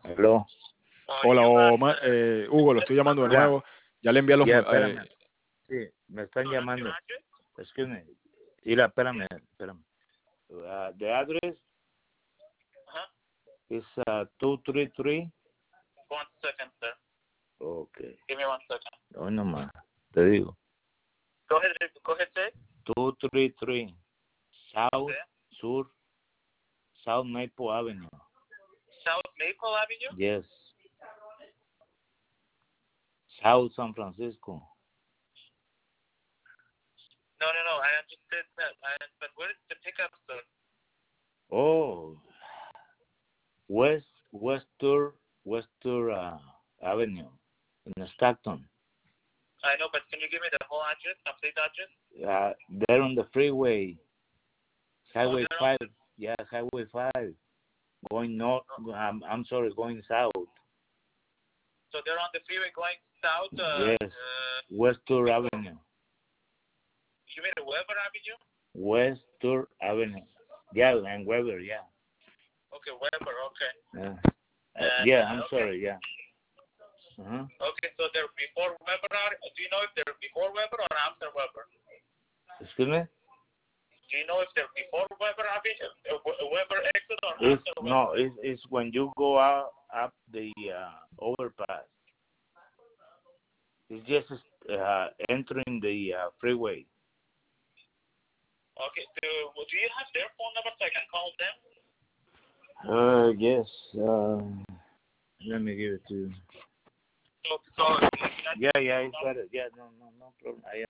Aló. Hola, Hugo, lo estoy llamando de Ya, nuevo. Ya le envié los... ya, espérame. Sí, me están llamando. Excuse me. Mira, espérame. The address is 233. 1 second, sir. Okay. Give me 1 second. No, nomás. Te digo. Go ahead, sir. 233 South Okay. Sur South Maple Avenue. South Maple Avenue? Yes. South San Francisco. No. I understood that. But where is the pickup, sir? Oh, Western Avenue in Stockton. I know, but can you give me the whole address, complete address? They're on the freeway. Highway they're 5. Yeah, Highway 5. Going north. I'm sorry, going south. So they're on the freeway going south? Yes. Western Avenue. You mean Weber Avenue? Western Avenue. Yeah, and Weber, yeah. Okay, Weber, okay. Yeah, I'm okay. sorry, yeah. Okay, so they're before Weber. Do you know if they're before Weber or after Weber? Excuse me? Do you know if they're before Weber Avenue, Weber exit or It's, after Weber? no, it's when you go up the overpass. It's just entering the freeway. Okay, do you have their phone number so I can call them? Yes. Let me give it to you. So Yeah, it's better. Yeah, no problem.